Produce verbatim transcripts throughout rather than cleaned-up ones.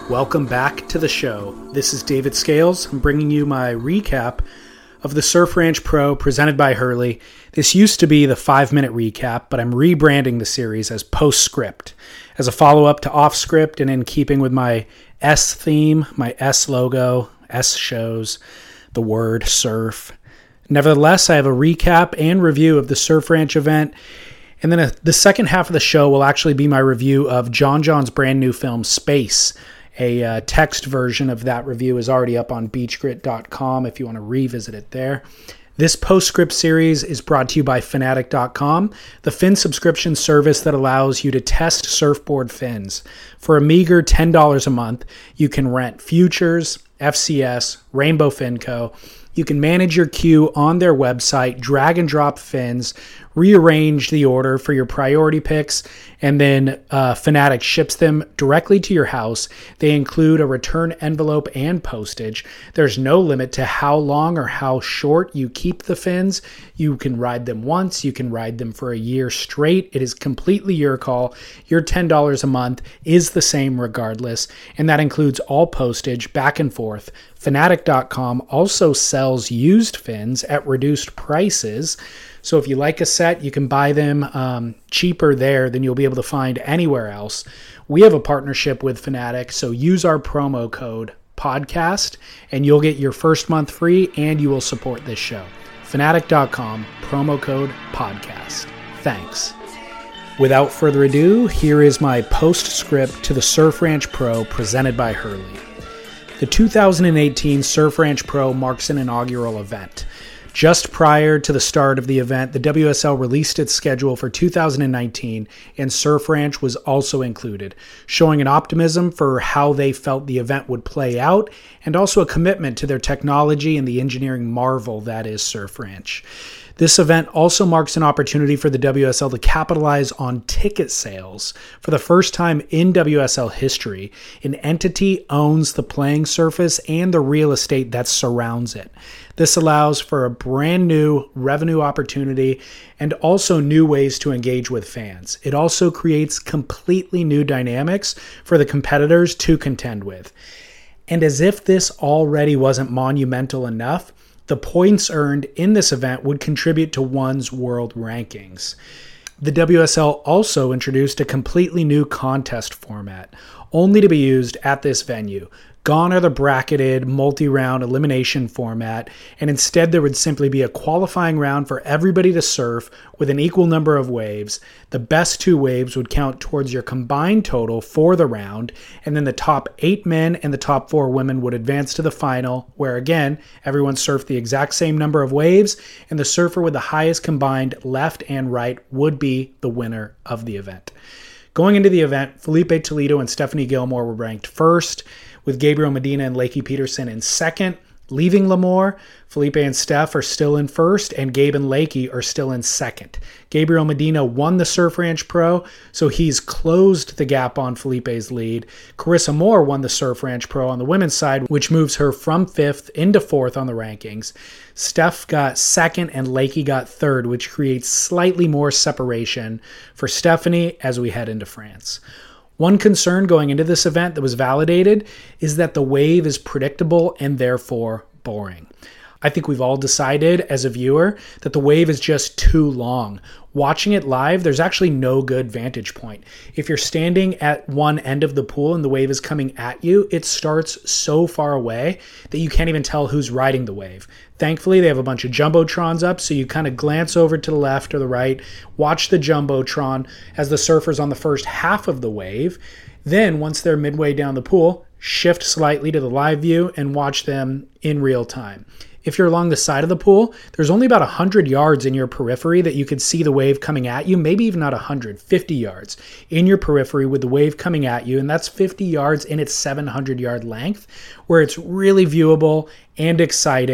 Welcome back to the show. This is David Scales. I'm bringing you my recap of the Surf Ranch Pro presented by Hurley. This used to be the five-minute recap, but I'm rebranding the series as Postscript, as a follow-up to Offscript and in keeping with my S theme, my S logo, S shows, the word surf. Nevertheless, I have a recap and review of the Surf Ranch event, and then a, the second half of the show will actually be my review of John John's brand new film, Space. A uh, text version of that review is already up on beach grit dot com if you want to revisit it there. This Postscript series is brought to you by Fanatic dot com, the fin subscription service that allows you to test surfboard fins. For a meager ten dollars a month, you can rent Futures, F C S, Rainbow Fin Co. You can manage your queue on their website, drag and drop fins, rearrange the order for your priority picks, and then uh, Fanatic ships them directly to your house. They include a return envelope and postage. There's no limit to how long or how short you keep the fins. You can ride them once. You can ride them for a year straight. It is completely your call. Your ten dollars a month is the same regardless, and that includes all postage back and forth. Fanatic dot com also sells used fins at reduced prices. So if you like a set, you can buy them um, cheaper there than you'll be able to find anywhere else. We have a partnership with Fanatic, so use our promo code podcast and you'll get your first month free and you will support this show. Fanatic dot com, promo code podcast. Thanks. Without further ado, here is my postscript to the Surf Ranch Pro presented by Hurley. The two thousand eighteen Surf Ranch Pro marks an inaugural event. Just prior to the start of the event, the W S L released its schedule for two thousand nineteen, and Surf Ranch was also included, showing an optimism for how they felt the event would play out, and also a commitment to their technology and the engineering marvel that is Surf Ranch. This event also marks an opportunity for the W S L to capitalize on ticket sales. For the first time in W S L history, an entity owns the playing surface and the real estate that surrounds it. This allows for a brand new revenue opportunity and also new ways to engage with fans. It also creates completely new dynamics for the competitors to contend with. And as if this already wasn't monumental enough, the points earned in this event would contribute to one's world rankings. The W S L also introduced a completely new contest format, only to be used at this venue. Gone are the bracketed multi-round elimination format, and instead there would simply be a qualifying round for everybody to surf with an equal number of waves. The best two waves would count towards your combined total for the round, and then the top eight men and the top four women would advance to the final, where again, everyone surfed the exact same number of waves, and the surfer with the highest combined left and right would be the winner of the event. Going into the event, Felipe Toledo and Stephanie Gilmore were ranked first, with Gabriel Medina and Lakey Peterson in second. Leaving Lemoore, Felipe and Steph are still in first, and Gabe and Lakey are still in second. Gabriel Medina won the Surf Ranch Pro, so he's closed the gap on Felipe's lead. Carissa Moore won the Surf Ranch Pro on the women's side, which moves her from fifth into fourth on the rankings. Steph got second and Lakey got third, which creates slightly more separation for Stephanie as we head into France. One concern going into this event that was validated is that the wave is predictable and therefore boring. I think we've all decided as a viewer that the wave is just too long. Watching it live, there's actually no good vantage point. If you're standing at one end of the pool and the wave is coming at you, it starts so far away that you can't even tell who's riding the wave. Thankfully, they have a bunch of Jumbotrons up, so you kind of glance over to the left or the right, watch the Jumbotron as the surfer's on the first half of the wave. Then, once they're midway down the pool, shift slightly to the live view and watch them in real time. If you're along the side of the pool, there's only about one hundred yards in your periphery that you could see the wave coming at you, maybe even not one hundred, fifty yards in your periphery with the wave coming at you, and that's fifty yards in its seven hundred yard length, where it's really viewable and exciting.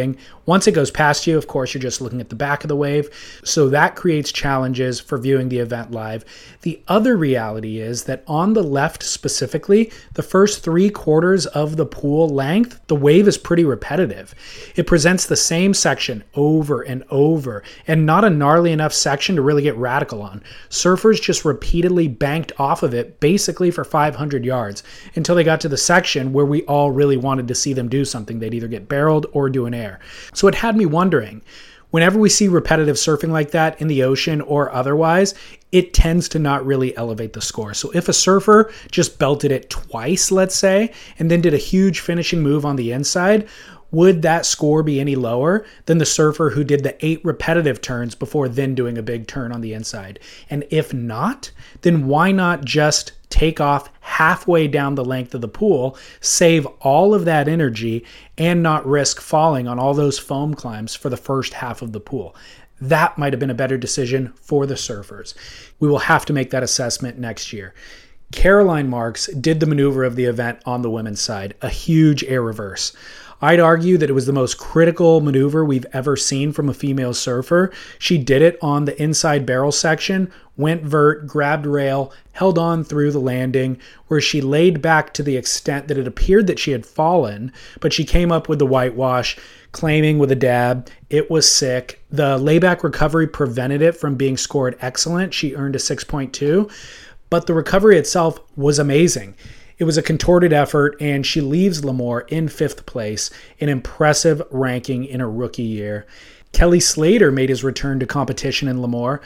Once it goes past you, of course, you're just looking at the back of the wave. So that creates challenges for viewing the event live. The other reality is that on the left specifically, the first three quarters of the pool length, the wave is pretty repetitive. It presents the same section over and over, and not a gnarly enough section to really get radical on. Surfers just repeatedly banked off of it basically for five hundred yards until they got to the section where we all really wanted to see them do something. They'd either get barreled or do an air. So it had me wondering, whenever we see repetitive surfing like that in the ocean or otherwise, it tends to not really elevate the score. So if a surfer just belted it twice, let's say, and then did a huge finishing move on the inside, would that score be any lower than the surfer who did the eight repetitive turns before then doing a big turn on the inside? And if not, then why not just take off halfway down the length of the pool, save all of that energy, and not risk falling on all those foam climbs for the first half of the pool? That might have been a better decision for the surfers. We will have to make that assessment next year. Caroline Marks did the maneuver of the event on the women's side, a huge air reverse. I'd argue that it was the most critical maneuver we've ever seen from a female surfer. She did it on the inside barrel section, went vert, grabbed rail, held on through the landing, where she laid back to the extent that it appeared that she had fallen, but she came up with the whitewash, claiming with a dab. It was sick. The layback recovery prevented it from being scored excellent. She earned a six point two, but the recovery itself was amazing. It was a contorted effort, and she leaves Lemoore in fifth place, an impressive ranking in a rookie year. Kelly Slater made his return to competition in Lemoore.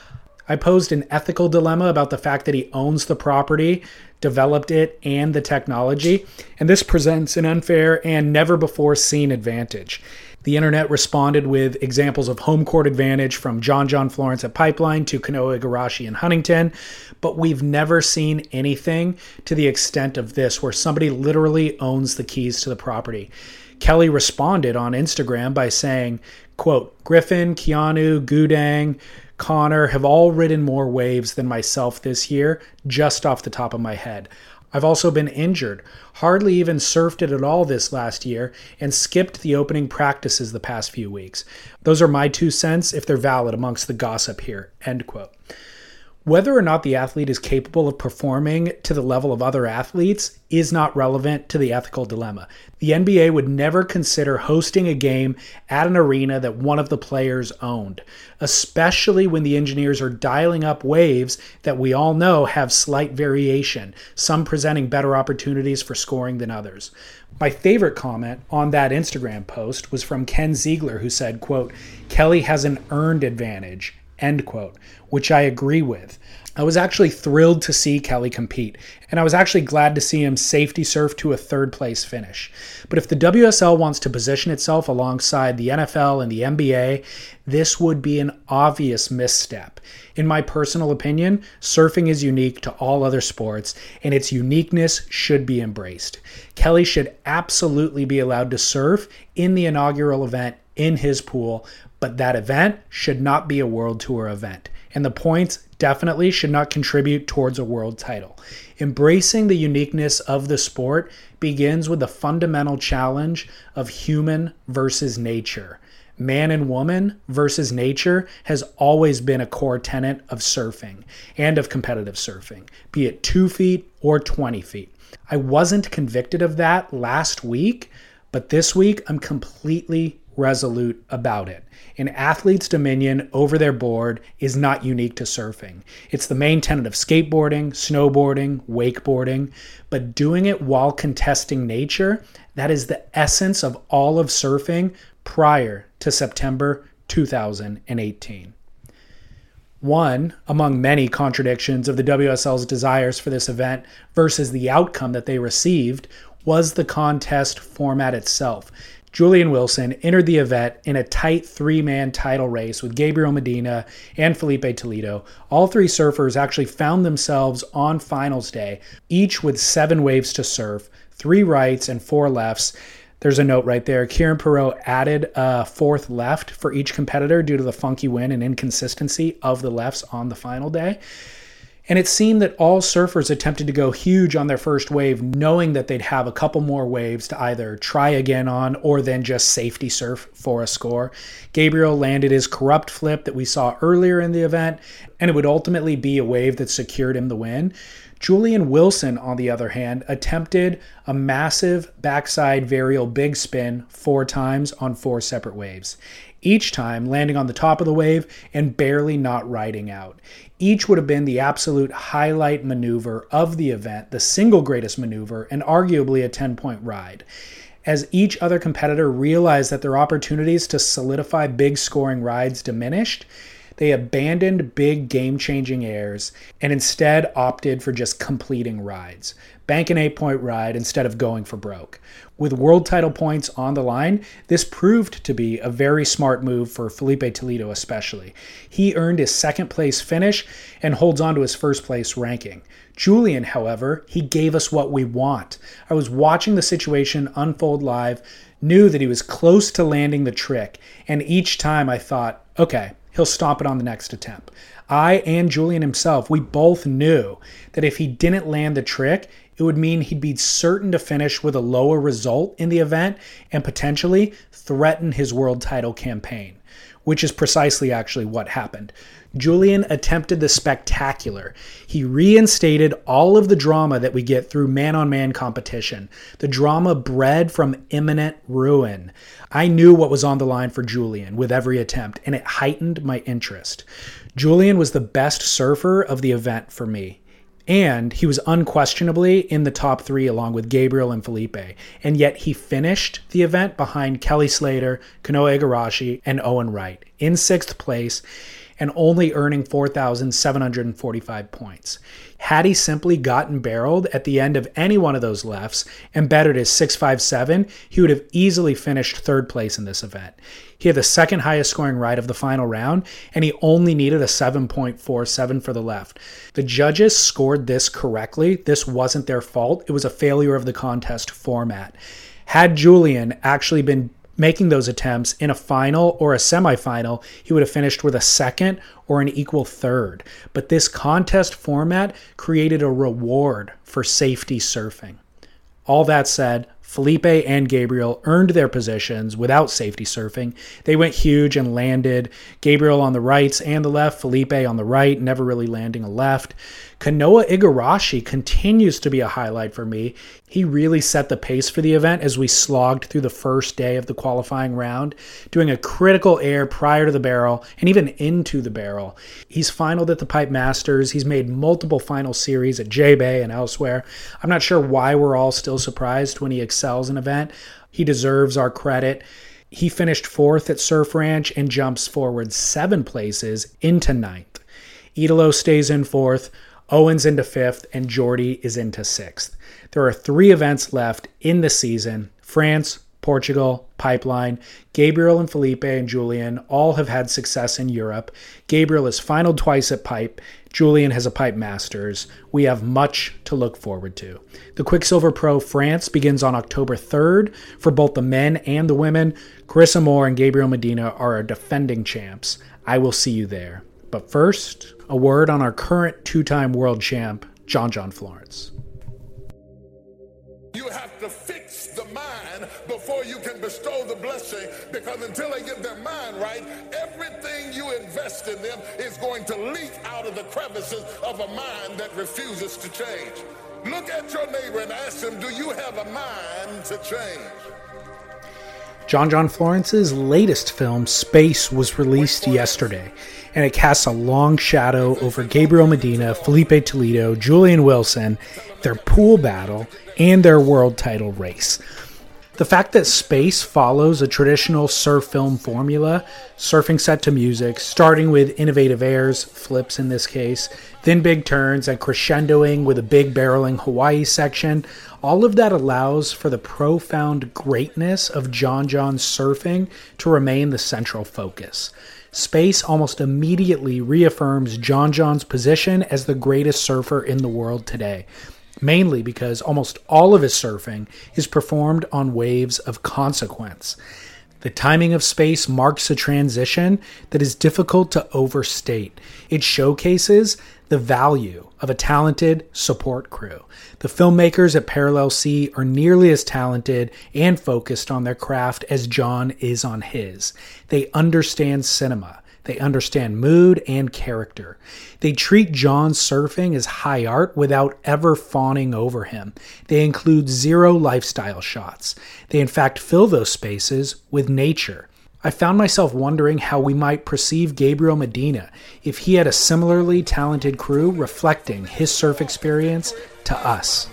I posed an ethical dilemma about the fact that he owns the property, developed it, and the technology, and this presents an unfair and never-before-seen advantage. The internet responded with examples of home court advantage from John John Florence at Pipeline to Kanoa Igarashi and Huntington, but we've never seen anything to the extent of this, where somebody literally owns the keys to the property. Kelly responded on Instagram by saying, quote, Griffin, Keanu, Gudang, Connor have all ridden more waves than myself this year, just off the top of my head. I've also been injured, hardly even surfed it at all this last year, and skipped the opening practices the past few weeks. Those are my two cents if they're valid amongst the gossip here, end quote. Whether or not the athlete is capable of performing to the level of other athletes is not relevant to the ethical dilemma. The N B A would never consider hosting a game at an arena that one of the players owned, especially when the engineers are dialing up waves that we all know have slight variation, some presenting better opportunities for scoring than others. My favorite comment on that Instagram post was from Ken Ziegler, who said, quote, Kelly has an earned advantage, end quote, which I agree with. I was actually thrilled to see Kelly compete, and I was actually glad to see him safety surf to a third place finish. But if the W S L wants to position itself alongside the N F L and the N B A, this would be an obvious misstep. In my personal opinion, surfing is unique to all other sports, and its uniqueness should be embraced. Kelly should absolutely be allowed to surf in the inaugural event in his pool, but that event should not be a World Tour event, and the points definitely should not contribute towards a world title. Embracing the uniqueness of the sport begins with the fundamental challenge of human versus nature. Man and woman versus nature has always been a core tenet of surfing and of competitive surfing, be it two feet or twenty feet. I wasn't convicted of that last week, but this week I'm completely resolute about it. An athlete's dominion over their board is not unique to surfing. It's the main tenet of skateboarding, snowboarding, wakeboarding, but doing it while contesting nature, that is the essence of all of surfing prior to September two thousand eighteen. One among many contradictions of the W S L's desires for this event versus the outcome that they received was the contest format itself. Julian Wilson entered the event in a tight three-man title race with Gabriel Medina and Felipe Toledo. All three surfers actually found themselves on finals day, each with seven waves to surf, three rights and four lefts. There's a note right there. Kieran Perot added a fourth left for each competitor due to the funky wind and inconsistency of the lefts on the final day. And it seemed that all surfers attempted to go huge on their first wave, knowing that they'd have a couple more waves to either try again on or then just safety surf for a score. Gabriel landed his corrupt flip that we saw earlier in the event, and it would ultimately be a wave that secured him the win. Julian Wilson, on the other hand, attempted a massive backside varial big spin four times on four separate waves, each time landing on the top of the wave and barely not riding out. Each would have been the absolute highlight maneuver of the event, the single greatest maneuver, and arguably a ten-point ride. As each other competitor realized that their opportunities to solidify big scoring rides diminished, they abandoned big game-changing airs and instead opted for just completing rides. Bank an eight-point ride instead of going for broke. With world title points on the line, this proved to be a very smart move for Filipe Toledo especially. He earned his second place finish and holds on to his first place ranking. Julian, however, he gave us what we want. I was watching the situation unfold live, knew that he was close to landing the trick, and each time I thought, okay, he'll stomp it on the next attempt. I and Julian himself, we both knew that if he didn't land the trick, it would mean he'd be certain to finish with a lower result in the event and potentially threaten his world title campaign, which is precisely actually what happened. Julian attempted the spectacular. He reinstated all of the drama that we get through man-on-man competition, the drama bred from imminent ruin. I knew what was on the line for Julian with every attempt, and it heightened my interest. Julian was the best surfer of the event for me. And he was unquestionably in the top three along with Gabriel and Filipe. And yet he finished the event behind Kelly Slater, Kanoa Igarashi, and Owen Wright in sixth place and only earning four thousand seven hundred forty-five points. Had he simply gotten barreled at the end of any one of those lefts and bettered his six five seven, he would have easily finished third place in this event. He had the second highest scoring ride of the final round, and he only needed a seven point four seven for the left. The judges scored this correctly. This wasn't their fault. It was a failure of the contest format. Had Julian actually been making those attempts in a final or a semifinal, he would have finished with a second or an equal third. But this contest format created a reward for safety surfing. All that said, Filipe and Gabriel earned their positions without safety surfing. They went huge and landed. Gabriel on the rights and the left, Filipe on the right, never really landing a left. Kanoa Igarashi continues to be a highlight for me. He really set the pace for the event as we slogged through the first day of the qualifying round, doing a critical air prior to the barrel and even into the barrel. He's finaled at the Pipe Masters. He's made multiple final series at J-Bay and elsewhere. I'm not sure why we're all still surprised when he excels an event. He deserves our credit. He finished fourth at Surf Ranch and jumps forward seven places into ninth. Italo stays in fourth. Owen's into fifth, and Jordy is into sixth. There are three events left in the season: France, Portugal, Pipeline. Gabriel and Filipe and Julian all have had success in Europe. Gabriel is finaled twice at Pipe. Julian has a Pipe Masters. We have much to look forward to. The Quicksilver Pro France begins on October third for both the men and the women. Carissa Moore and Gabriel Medina are our defending champs. I will see you there. But first, a word on our current two-time world champ, John John Florence. You have to fix the mind before you can bestow the blessing, because until they get their mind right, everything you invest in them is going to leak out of the crevices of a mind that refuses to change. Look at your neighbor and ask him, do you have a mind to change? John John Florence's latest film, Space, was released yesterday, and it casts a long shadow over Gabriel Medina, Filipe Toledo, Julian Wilson, their pool battle, and their world title race. The fact that Space follows a traditional surf film formula, surfing set to music, starting with innovative airs, flips in this case, then big turns, and crescendoing with a big barreling Hawaii section, all of that allows for the profound greatness of John John's surfing to remain the central focus. Space almost immediately reaffirms John John's position as the greatest surfer in the world today, mainly because almost all of his surfing is performed on waves of consequence. The timing of Space marks a transition that is difficult to overstate. It showcases the the value of a talented support crew. The filmmakers at Parallel C are nearly as talented and focused on their craft as John is on his. They understand cinema. They understand mood and character. They treat John's surfing as high art without ever fawning over him. They include zero lifestyle shots. They in fact fill those spaces with nature. I found myself wondering how we might perceive Gabriel Medina if he had a similarly talented crew reflecting his surf experience to us.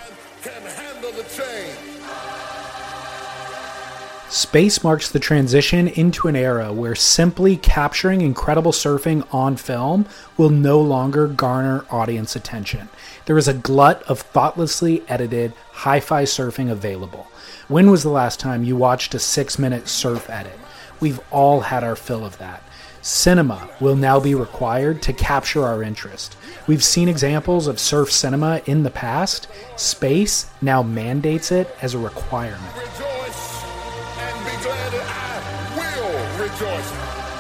Space marks the transition into an era where simply capturing incredible surfing on film will no longer garner audience attention. There is a glut of thoughtlessly edited hi-fi surfing available. When was the last time you watched a six-minute surf edit? We've all had our fill of that. Cinema will now be required to capture our interest. We've seen examples of surf cinema in the past. Space now mandates it as a requirement. Rejoice and be glad that I will rejoice.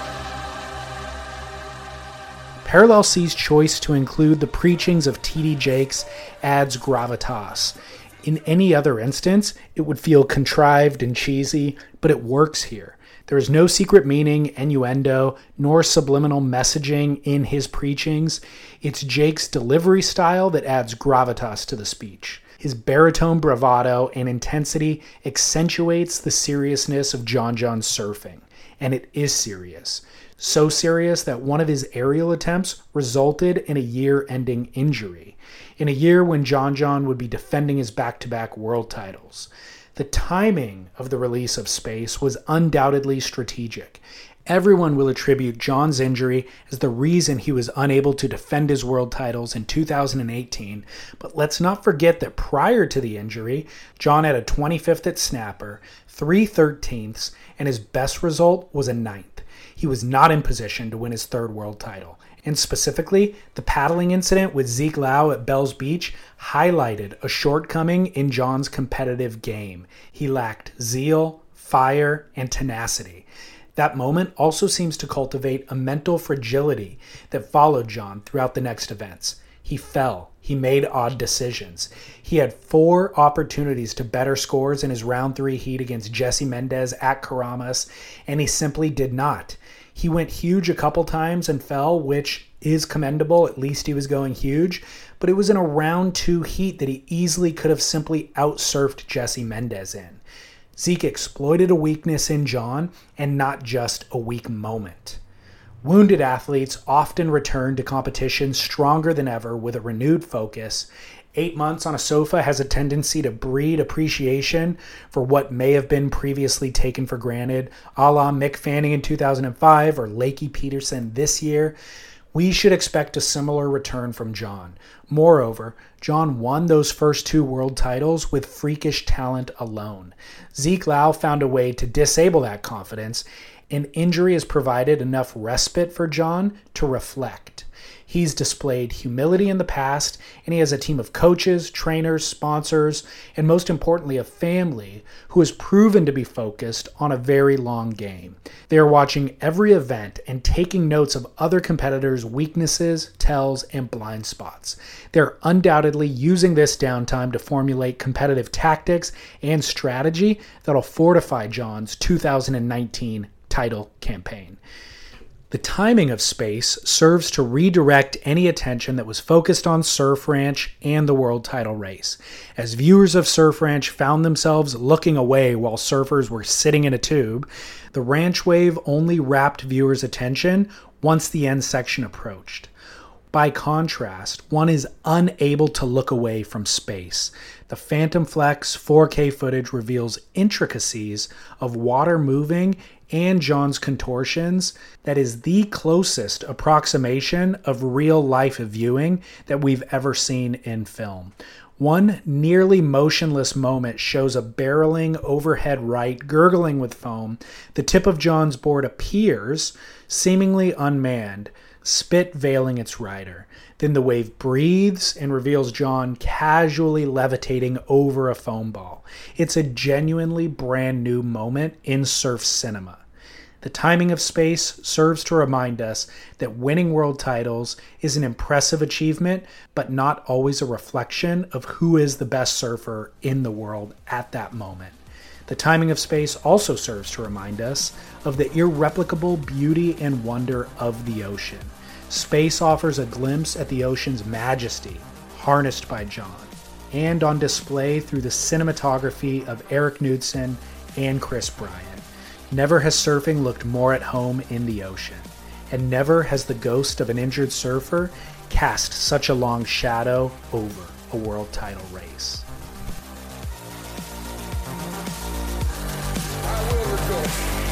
Parallel C's choice to include the preachings of T D Jakes adds gravitas. In any other instance, it would feel contrived and cheesy, but it works here. There is no secret meaning, innuendo, nor subliminal messaging in his preachings. It's Jake's delivery style that adds gravitas to the speech. His baritone bravado and intensity accentuates the seriousness of John John's surfing. And it is serious. So serious that one of his aerial attempts resulted in a year-ending injury. In a year when John John would be defending his back-to-back world titles. The timing of the release of Space was undoubtedly strategic. Everyone will attribute John's injury as the reason he was unable to defend his world titles in two thousand eighteen, but let's not forget that prior to the injury, John had a twenty-fifth at Snapper, three thirteenths, and his best result was a ninth. He was not in position to win his third world title. And specifically, the paddling incident with Zeke Lau at Bells Beach highlighted a shortcoming in John's competitive game. He lacked zeal, fire, and tenacity. That moment also seems to cultivate a mental fragility that followed John throughout the next events. He fell. He made odd decisions. He had four opportunities to better scores in his round three heat against Jesse Mendez at Karamas, and he simply did not. He went huge a couple times and fell, which is commendable. At least he was going huge. But it was in a round two heat that he easily could have simply outsurfed Jesse Mendez in. Zeke exploited a weakness in John, and not just a weak moment. Wounded athletes often return to competition stronger than ever with a renewed focus. Eight months on a sofa has a tendency to breed appreciation for what may have been previously taken for granted, a la Mick Fanning in two thousand five or Lakey Peterson this year. We should expect a similar return from John. Moreover, John won those first two world titles with freakish talent alone. Zeke Lau found a way to disable that confidence, and injury has provided enough respite for John to reflect. He's displayed humility in the past, and he has a team of coaches, trainers, sponsors, and most importantly, a family who has proven to be focused on a very long game. They are watching every event and taking notes of other competitors' weaknesses, tells, and blind spots. They're undoubtedly using this downtime to formulate competitive tactics and strategy that'll fortify John's two thousand nineteen title campaign. The timing of Space serves to redirect any attention that was focused on Surf Ranch and the world title race. As viewers of Surf Ranch found themselves looking away while surfers were sitting in a tube, the ranch wave only wrapped viewers' attention once the end section approached. By contrast, one is unable to look away from Space. The Phantom Flex four K footage reveals intricacies of water moving and John's contortions that is the closest approximation of real-life viewing that we've ever seen in film. One nearly motionless moment shows a barreling overhead right gurgling with foam. The tip of John's board appears seemingly unmanned, spit veiling its rider. Then the wave breathes and reveals John casually levitating over a foam ball. It's a genuinely brand new moment in surf cinema. The timing of space serves to remind us that winning world titles is an impressive achievement, but not always a reflection of who is the best surfer in the world at that moment. The timing of space also serves to remind us of the irreplicable beauty and wonder of the ocean. Space offers a glimpse at the ocean's majesty, harnessed by John, and on display through the cinematography of Eric Knudsen and Chris Bryant. Never has surfing looked more at home in the ocean, and never has the ghost of an injured surfer cast such a long shadow over a world title race. I will rejoice.